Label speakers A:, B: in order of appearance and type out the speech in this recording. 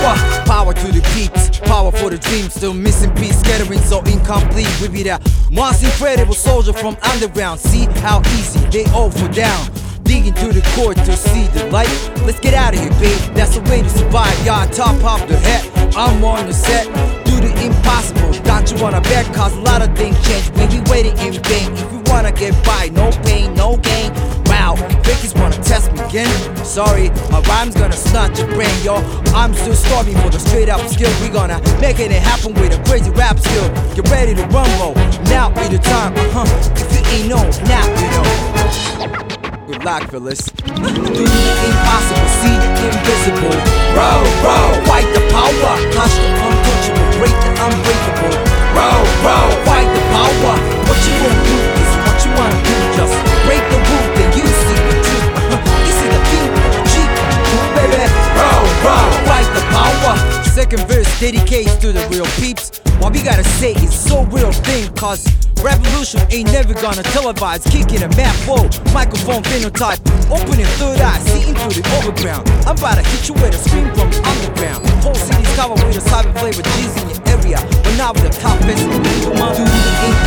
A: Power to the peaks, power for the dream. Still missing piece, scattering so incomplete. We be that most incredible soldier from underground. See how easy they all fall down. Digging to the core to see the light. Let's get out of here, babe. That's the way to survive. Y'all top off the head. I'm on the set. Do the impossible. Don't you wanna bet? Cause a lot of things change. We be waiting in vain. If we wanna get by, no pain, no gain. Wow, fakies wanna test me again. Sorry, my rhyme's gonna snatch your brain, yo. I'm still starving for the straight up skill. We gonna make it happen with a crazy rap skill. Get ready to rumble. Now be the time. If you ain't know, now you know. Good luck, fellas. Do the impossible, see the invisible. Row, row, fight the power. Touch the untouchable, break the unbreakable. Row, row, fight the power. What you wanna do is what you wanna do. Just break the rule, then you see the truth. You see the king, cheap, baby. Row, row, fight the power. Second verse dedicates to the real peeps. What we gotta say is so real thing, cause revolution ain't never gonna televise. Kicking a map flow, microphone phenotype. Opening third eye, see into the overground. I'm about to hit you with a scream from the underground. Whole city's covered with a cyber flavor G's in your area, but not with the top best. Come on, do the